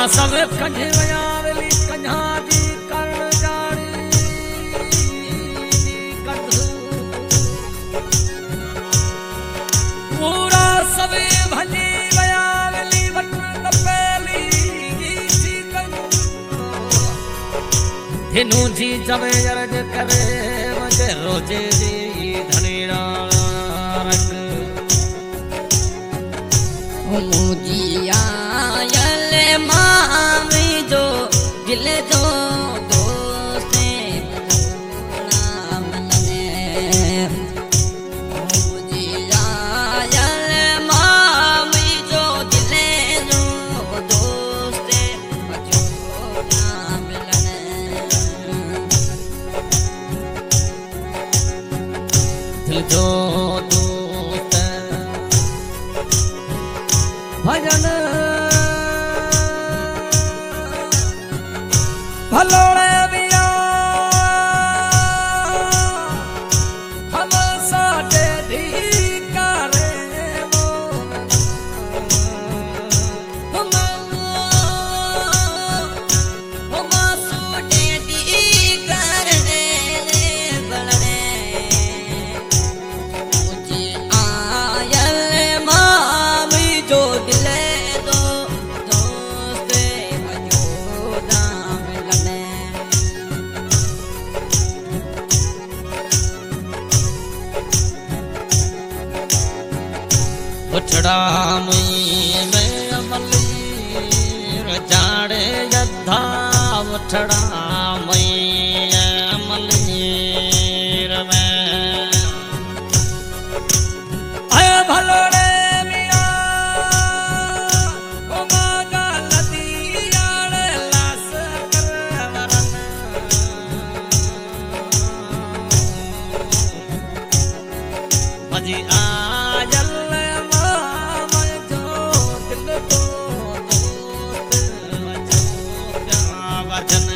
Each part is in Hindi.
सब कंझे वयावली कंझा जी करण जानी कद पूरा सब भंजी वयावली वटन तपेली सी धिनु जी जवे अर्ज करे मुझे रोजे जी धनीरा रंग मुझी आयल मामी जो दिल जो दोस्ते बदोड़ा मने मुझी आयल मामी जो दिल जो दोस्ते बदोड़ा मिलने दिल जो भजन भलोड़े बिया हम साडे दी करे वो हम साडे दी करे बलने मुझे आयल मामी जो दिले दो दोस्ते मजूदा मिलने उछड़ा मुई में अमली रजाड़े यद्धा उछड़ा मुई अमली में आय भलोड़े मिया ओ मागा नदी आड़े लास करवरन मजी आजल मामय जो दिल तो दोस्त वचन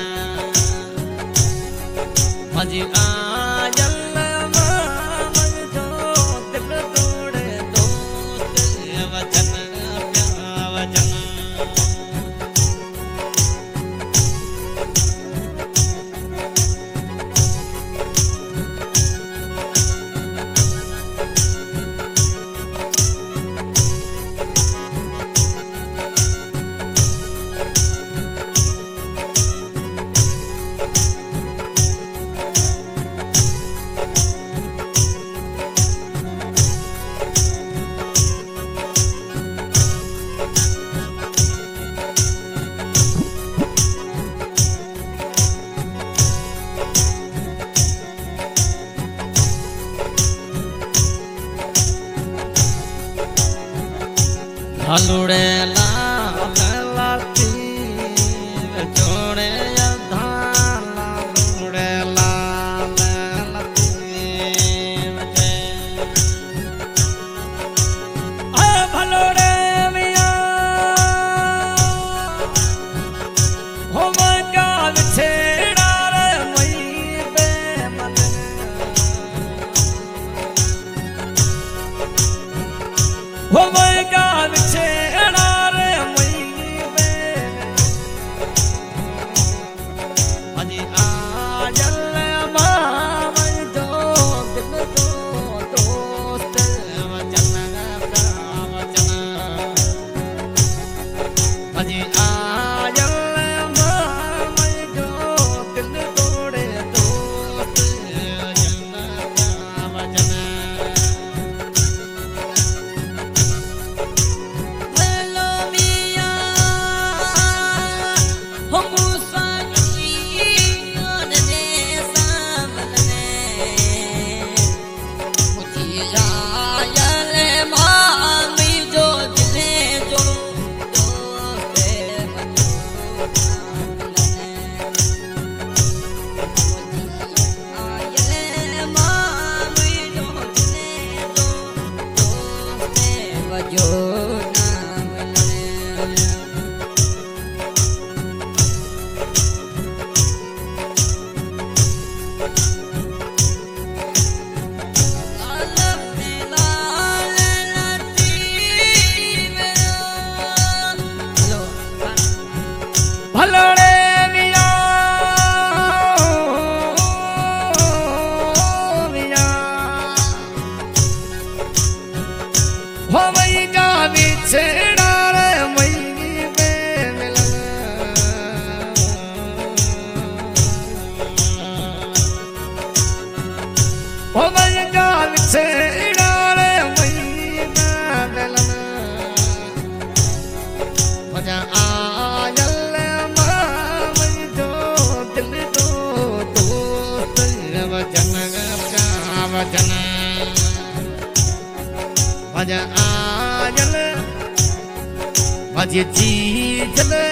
मजी आजल मामय जो दिल तोड़े दोस्त वचन वचन हलुड़े लाल लाती जोड़े धान लुड़े लाल लाती भलोड़े मिया हो क्या छेड़ा रे मई पे मन हो क्या छेड़ा रे ओ मैं गाल से डाले मई गागलना भजा आयल मामई जो दिल दो दोस्त वचन का वचन भजा आयल भज जी चले